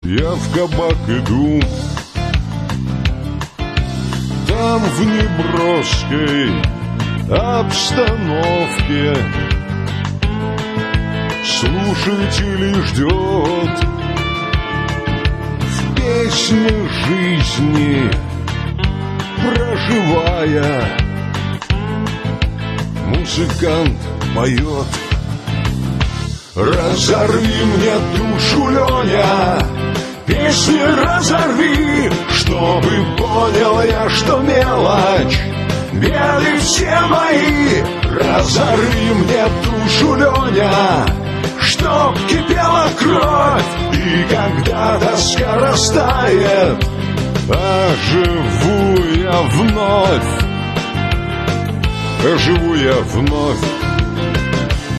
Я в кабак иду, там в неброской обстановке слушатель ждет в песне жизни проживая. Музыкант поет: разорви мне душу, Леня, песни разорви, чтобы понял я, что мелочь беды все мои. Разорви мне душу, Леня, чтоб кипела кровь, и когда тоска растает, оживу я вновь, оживу я вновь.